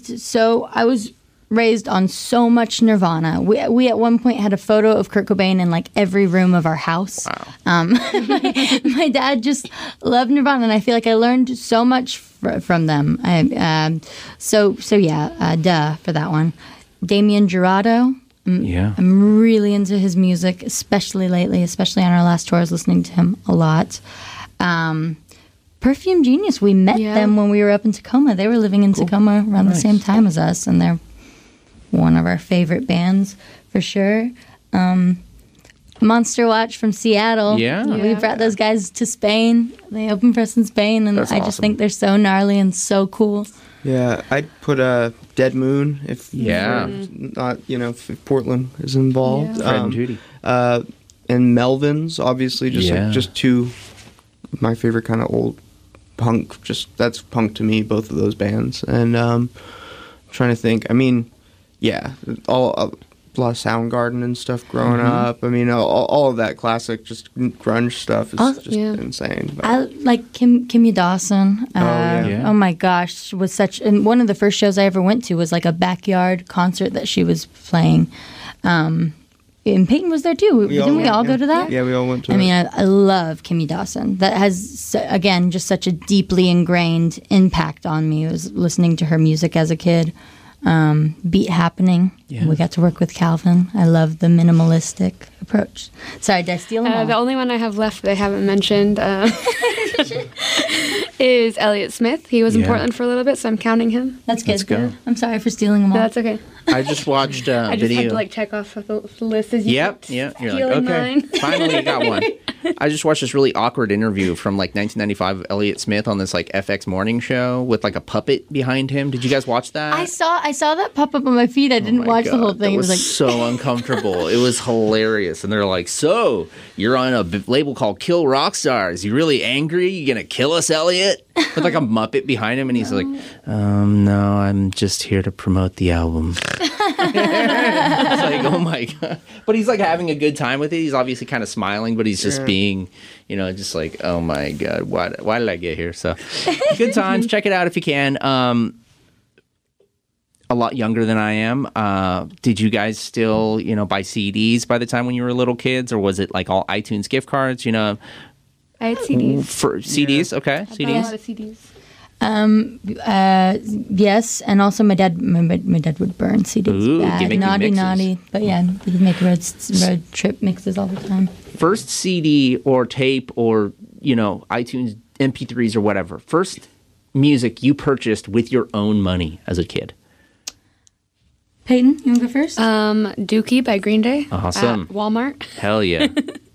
Speaker 12: raised on so much Nirvana. We at one point had a photo of Kurt Cobain in like every room of our house.
Speaker 11: Wow.
Speaker 12: My dad just loved Nirvana, and I feel like I learned so much from them. So duh for that one. Damien Jurado. I'm really into his music, especially lately, especially on our last tour. I was listening to him a lot. Perfume Genius. We met them when we were up in Tacoma. They were living in Tacoma around the same time as us, and they're one of our favorite bands for sure. Monster Watch from Seattle. We brought those guys to Spain. They opened for us in Spain, and I just think they're so gnarly and so cool.
Speaker 14: Yeah, I'd put Dead Moon if not, if Portland is involved.
Speaker 11: Fred and Judy.
Speaker 14: And Melvins, obviously, just two of my favorite kind of old punk. That's punk to me, both of those bands. And I'm trying to think. I mean, all a lot of Soundgarden and stuff growing up. I mean, all of that classic, just grunge stuff is insane. But.
Speaker 12: I like Kimya Dawson. Oh my gosh, was such. And one of the first shows I ever went to was like a backyard concert that she was playing. And Peyton was there too. Didn't we all go to that?
Speaker 14: Yeah, we all went to it.
Speaker 12: I mean, I love Kimya Dawson. That has, again, just such a deeply ingrained impact on me. I was listening to her music as a kid. Beat Happening. We got to work with Calvin. I love the minimalistic approach. Sorry, did I steal them all?
Speaker 13: The only one I have left that I haven't mentioned is Elliott Smith. He was in Portland for a little bit, so I'm counting him.
Speaker 12: That's good. Let's go. I'm sorry for stealing them all.
Speaker 13: No, that's okay.
Speaker 11: I just watched a
Speaker 13: I just
Speaker 11: video.
Speaker 13: had to check off the list as you
Speaker 11: Yep. You're
Speaker 13: stealing mine.
Speaker 11: Finally got one. I just watched this really awkward interview from 1995 of Elliott Smith on this FX morning show with a puppet behind him. Did you guys watch that?
Speaker 12: I saw that pop up on my feed. I didn't watch the whole thing.
Speaker 11: It was so uncomfortable. It was hilarious. And they're like, "So you're on a label called Kill Rock Stars. You really angry? You gonna kill us, Elliott?" With a Muppet behind him, and he's like, "No, I'm just here to promote the album." It's like, oh my god! But he's having a good time with it. He's obviously kind of smiling, but he's just being, just like, oh my god, why did I get here? So, good times. Check it out if you can. A lot younger than I am. Did you guys still, buy CDs by the time when you were little kids, or was it all iTunes gift cards?
Speaker 13: I had CDs.
Speaker 11: For CDs, okay.
Speaker 13: I bought a lot of CDs.
Speaker 12: Yes, and also my dad would burn CDs.
Speaker 11: Ooh,
Speaker 12: bad, naughty. But we'd make road trip mixes all the time.
Speaker 11: First CD or tape or iTunes MP3s or whatever. First music you purchased with your own money as a kid.
Speaker 12: Peyton, you want to go first?
Speaker 13: Dookie by Green Day.
Speaker 11: Awesome.
Speaker 13: At Walmart.
Speaker 11: Hell yeah.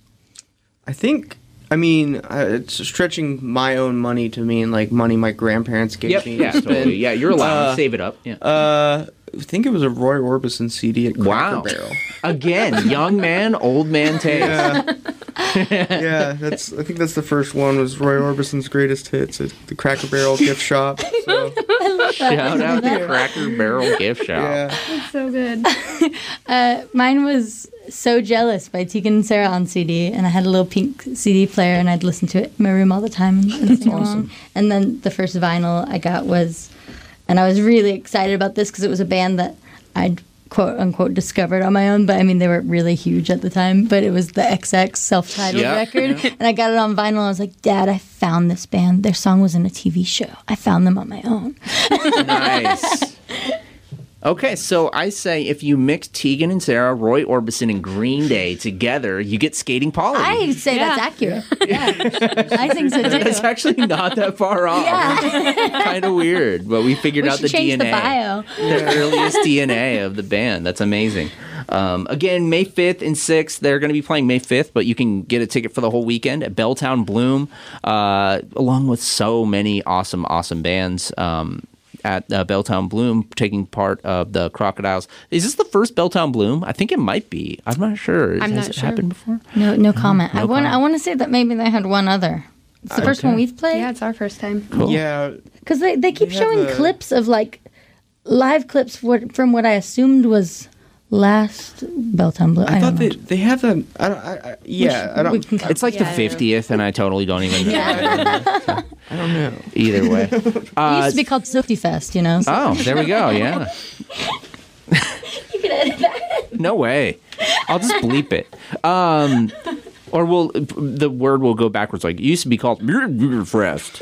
Speaker 14: It's stretching my own money to mean money my grandparents gave me.
Speaker 11: Yeah, totally. Yeah, you're allowed to save it up. Yeah.
Speaker 14: I think it was a Roy Orbison CD at Cracker Barrel.
Speaker 11: Again, young man, old man taste.
Speaker 14: Yeah, I think that's the first one was Roy Orbison's greatest hits at the Cracker Barrel gift shop. So.
Speaker 12: I love that.
Speaker 11: Shout out to Cracker Barrel gift shop.
Speaker 14: Yeah.
Speaker 13: It's so good.
Speaker 12: Mine was So Jealous by Tegan and Sarah on CD, and I had a little pink CD player, and I'd listen to it in my room all the time and sing along. And then the first vinyl I got was, and I was really excited about this because it was a band that I'd quote unquote discovered on my own, but I mean they were really huge at the time, but it was the XX self-titled record, and I got it on vinyl. I was like, Dad, I found this band. Their song was in a TV show. I found them on my own.
Speaker 11: Nice. Okay, so I say if you mix Tegan and Sarah, Roy Orbison, and Green Day together, you get Skating Polly.
Speaker 12: I say that's accurate. Yeah. I think so too.
Speaker 11: That's actually not that far off.
Speaker 12: Yeah.
Speaker 11: Kind of weird, but we figured out the
Speaker 12: change
Speaker 11: DNA.
Speaker 12: the bio.
Speaker 11: The earliest DNA of the band. That's amazing. Again, May 5th and 6th, they're going to be playing May 5th, but you can get a ticket for the whole weekend at Belltown Bloom, along with so many awesome bands. At Belltown Bloom, taking part of the Crocodiles. Is this the first Belltown Bloom? I think it might be. I'm not sure.
Speaker 13: I'm
Speaker 11: Has
Speaker 13: not
Speaker 11: it
Speaker 13: sure.
Speaker 11: happened before?
Speaker 12: No comment.
Speaker 11: No
Speaker 12: I want to say that maybe they had one other. It's the first one we've played.
Speaker 13: Yeah, it's our first time.
Speaker 11: Cool.
Speaker 14: Yeah.
Speaker 12: Because they keep showing clips of like live clips from what I assumed was last Belltown Bloom.
Speaker 14: I thought they have them. I don't.
Speaker 11: It's like the 50th, and I totally don't even know.
Speaker 12: Yeah.
Speaker 14: I don't know.
Speaker 11: Either way.
Speaker 12: It used to be called Sophie Fest, you know. So.
Speaker 11: Oh, there we go. Yeah.
Speaker 12: You can edit that.
Speaker 11: No way. I'll just bleep it. Or the word will go backwards. Like it used to be called Frest.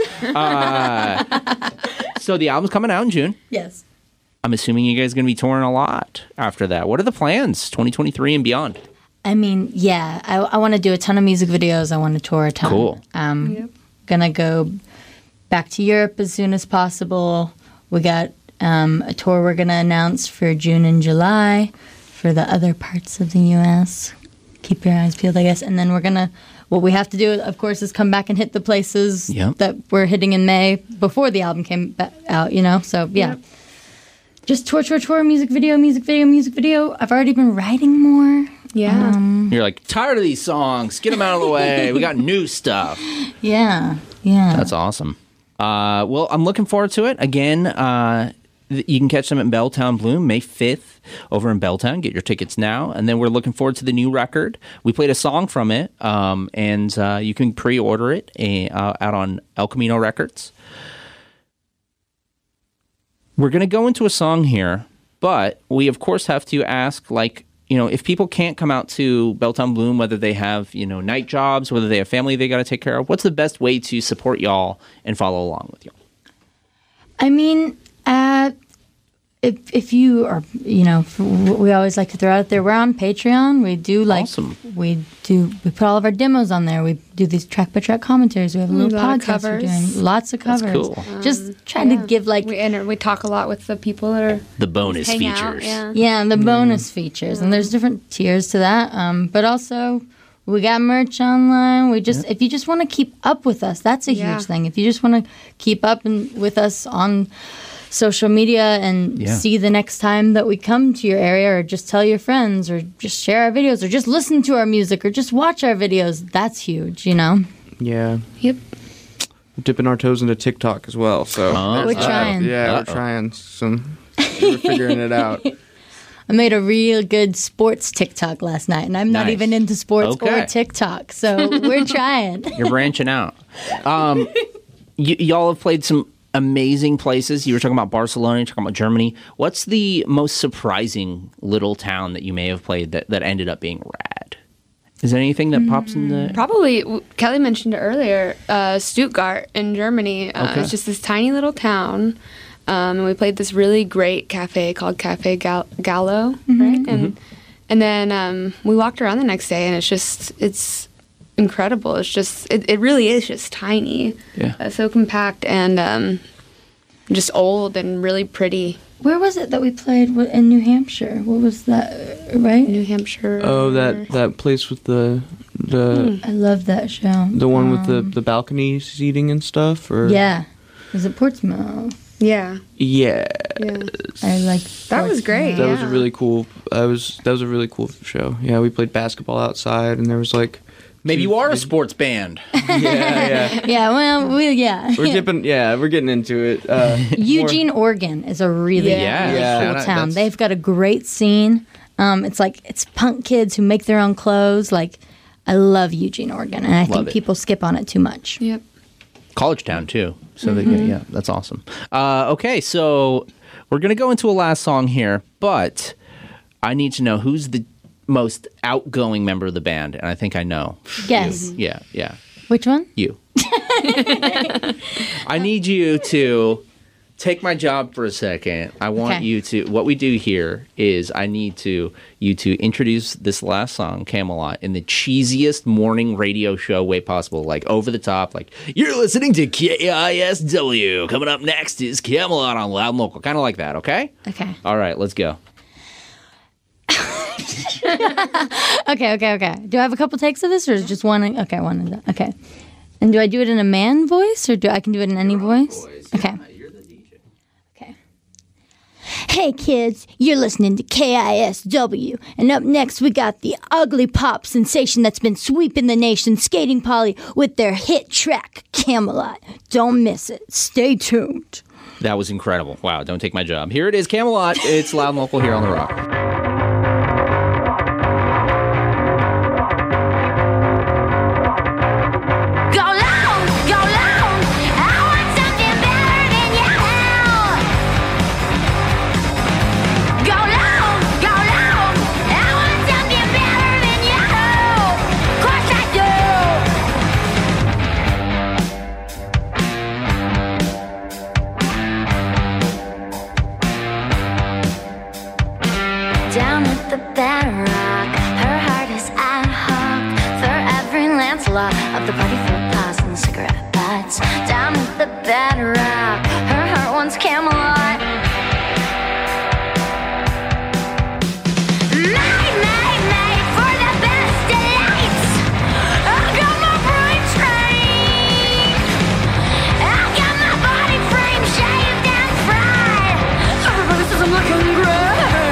Speaker 11: So the album's coming out in June.
Speaker 12: Yes.
Speaker 11: I'm assuming you guys are going to be touring a lot after that. What are the plans, 2023 and beyond?
Speaker 12: I mean, yeah, I want to do a ton of music videos. I want to tour a ton.
Speaker 11: Cool.
Speaker 12: Gonna go back to Europe as soon as possible. We got a tour we're gonna announce for June and July for the other parts of the U.S. Keep your eyes peeled, I guess. And then what we have to do, of course, is come back and hit the places that we're hitting in May before the album came out, you know? So, yeah. Yep. Just tour, music video. I've already been writing more.
Speaker 13: Yeah.
Speaker 11: You're like, tired of these songs. Get them out of the way. We got new stuff.
Speaker 12: Yeah.
Speaker 11: That's awesome. Well, I'm looking forward to it. Again, you can catch them at Belltown Bloom May 5th over in Belltown. Get your tickets now. And then we're looking forward to the new record. We played a song from it, and you can pre-order it out on El Camino Records. We're going to go into a song here, but we, of course, have to ask, if people can't come out to Belltown Bloom, whether they have, night jobs, whether they have family they got to take care of, what's the best way to support y'all and follow along with y'all?
Speaker 12: I mean, if you are, we always like to throw out there, we're on Patreon. We do
Speaker 11: awesome.
Speaker 12: we put all of our demos on there. We do these track by track commentaries. We have a little podcast we're doing. Lots of covers.
Speaker 11: That's cool.
Speaker 12: Just trying to give
Speaker 13: we talk a lot with the people that are
Speaker 11: the bonus features.
Speaker 13: Out,
Speaker 12: yeah, and the bonus features, and there's different tiers to that. But also, we got merch online. If you just want to keep up with us, that's a huge thing. If you just want to keep up with us on social media and see the next time that we come to your area, or just tell your friends, or just share our videos, or just listen to our music, or just watch our videos, that's huge,
Speaker 14: Yeah.
Speaker 13: Yep.
Speaker 14: Dipping our toes into TikTok as well, so
Speaker 12: we're trying.
Speaker 14: We're trying we're figuring it out.
Speaker 12: I made a real good sports TikTok last night, and I'm not even into sports or TikTok, so we're trying.
Speaker 11: You're branching out. Y'all have played some amazing places. You were talking about Barcelona, you're talking about Germany. What's the most surprising little town that you may have played that ended up being rad? Is there anything that pops in the...
Speaker 13: Probably, Kelly mentioned it earlier, Stuttgart in Germany. It's just this tiny little town. And we played this really great cafe called Cafe Gallo, right? And then we walked around the next day, and it's incredible. It's just, it really is just tiny.
Speaker 11: Yeah.
Speaker 13: So compact and just old and really pretty.
Speaker 12: Where was it that we played in New Hampshire? What was that, right?
Speaker 13: New Hampshire.
Speaker 14: Oh, that place with the
Speaker 12: I love that show.
Speaker 14: The one with the balcony seating and stuff? Or?
Speaker 12: Yeah. Was it Portsmouth?
Speaker 13: Yeah.
Speaker 14: Yeah.
Speaker 12: I like
Speaker 13: that was great.
Speaker 14: That was a really cool. That was a really cool show. Yeah, we played basketball outside, and there was
Speaker 11: maybe you are a sports band.
Speaker 14: Yeah.
Speaker 12: Yeah. Well,
Speaker 14: we're dipping. Yeah, we're getting into it.
Speaker 12: Eugene, Oregon is a really cool town. They've got a great scene. It's punk kids who make their own clothes. I love Eugene, Oregon, and I think people skip on it too much.
Speaker 13: Yep.
Speaker 11: College town too. So that's awesome. Okay, so we're gonna go into a last song here, but I need to know who's the most outgoing member of the band, and I think I know.
Speaker 12: Guess.
Speaker 11: You. Yeah.
Speaker 12: Which one?
Speaker 11: You. I need you to take my job for a second. I want you to, what we do here is I need you to introduce this last song, Camelot, in the cheesiest morning radio show way possible, like over the top, like, you're listening to KISW. Coming up next is Camelot on Loud and Local. Kind of like that, okay?
Speaker 12: Okay.
Speaker 11: All right, let's go.
Speaker 12: Okay. Do I have a couple takes of this, or is it just one? Okay, one. Okay. And do I do it in a man voice, or I can do it in any voice? Okay. Okay. Hey kids, you're listening to KISW, and up next we got the ugly pop sensation that's been sweeping the nation, Skating Polly, with their hit track Camelot. Don't miss it. Stay tuned.
Speaker 11: That was incredible. Wow, don't take my job. Here it is, Camelot. It's Loud and Local here on The Rock.
Speaker 15: Down at the bedrock, her heart is ad hoc for every Lancelot of the party for pies and cigarette butts. Down at the bedrock, her heart wants Camelot. Made for the best delights. I got my brain trained. I got my body frame shaved and fried. Everybody says I'm looking great.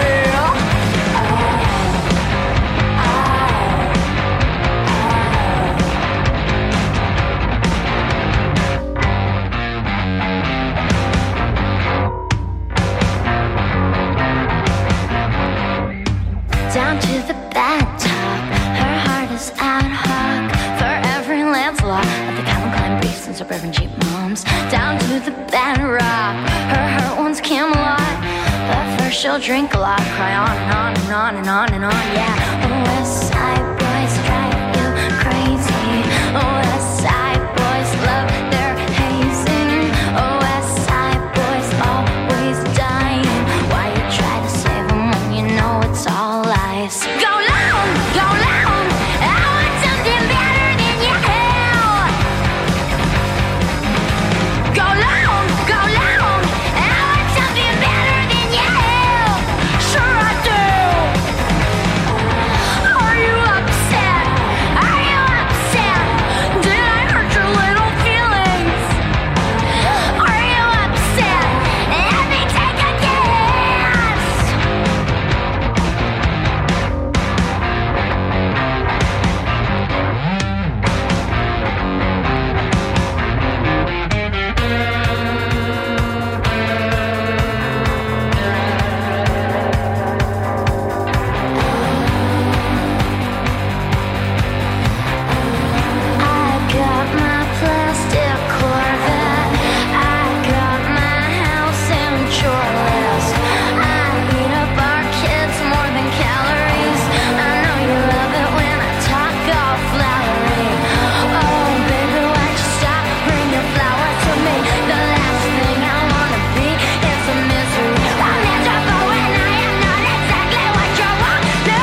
Speaker 15: Down to the bathtub, her heart is ad hoc for every Lancelot of the Calvin Klein briefs and suburban Jeep moms. Down to the bedrock, her heart wants Camelot, but first she'll drink a lot, cry on and on and on and on and on. Yeah, West Side boys drive you crazy. West Side boys love their hazing. West Side boys always dying. Why you try to save them when you know it's all lies? Go long, I want something better than you have. Go long, I want something better than you have. Sure I do. Are you upset? Did I hurt your little feelings? Are you upset? Let me take a guess. I got my plastic Corvette. I got my house in Chorus. I eat up our kids more than calories. I know you love it when I talk all flowery. Oh, baby, why'd you stop bringing flowers to me? The last thing I wanna be is a misery. I'm miserable when I am not exactly what you want.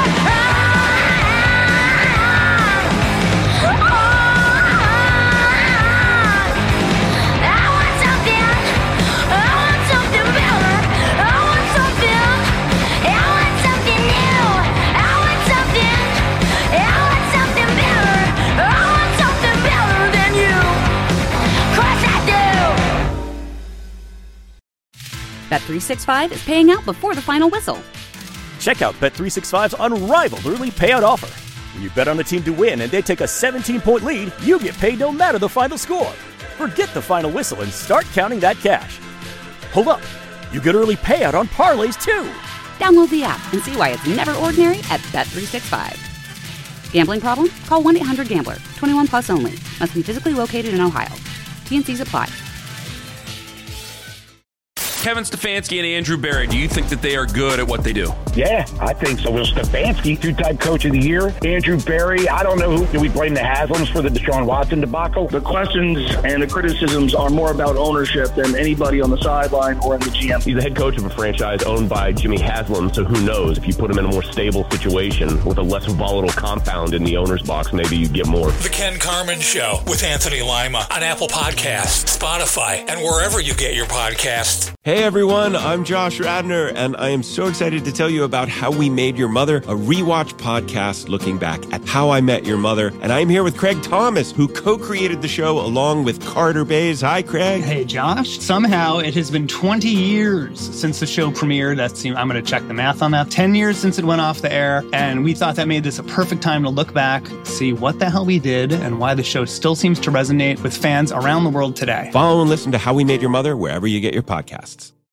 Speaker 1: Bet365 is paying out before the final whistle.
Speaker 2: Check out Bet365's unrivaled early payout offer. When you bet on a team to win and they take a 17-point lead, you get paid no matter the final score. Forget the final whistle and start counting that cash. Hold up. You get early payout on parlays too.
Speaker 1: Download the app and see why it's never ordinary at Bet365. Gambling problem? Call 1-800-GAMBLER. 21 plus only. Must be physically located in Ohio. T&Cs apply.
Speaker 3: Kevin Stefanski and Andrew Berry, do you think that they are good at what they do?
Speaker 4: Yeah, I think so. Will Stefanski, two-time coach of the year. Andrew Berry, I don't know who. Do we blame the Haslams for the Deshaun Watson debacle?
Speaker 5: The questions and the criticisms are more about ownership than anybody on the sideline or in the GM.
Speaker 6: He's the head coach of a franchise owned by Jimmy Haslam, so who knows? If you put him in a more stable situation with a less volatile compound in the owner's box, maybe you get more.
Speaker 7: The Ken Carman Show with Anthony Lima on Apple Podcasts, Spotify, and wherever you get your podcasts.
Speaker 8: Hey everyone, I'm Josh Radnor, and I am so excited to tell you about How We Made Your Mother, a rewatch podcast looking back at How I Met Your Mother. And I'm here with Craig Thomas, who co-created the show along with Carter Bays. Hi, Craig.
Speaker 9: Hey, Josh. Somehow it has been 20 years since the show premiered. I'm going to check the math on that. 10 years since it went off the air, and we thought that made this a perfect time to look back, see what the hell we did, and why the show still seems to resonate with fans around the world today.
Speaker 8: Follow and listen to How We Made Your Mother wherever you get your podcasts.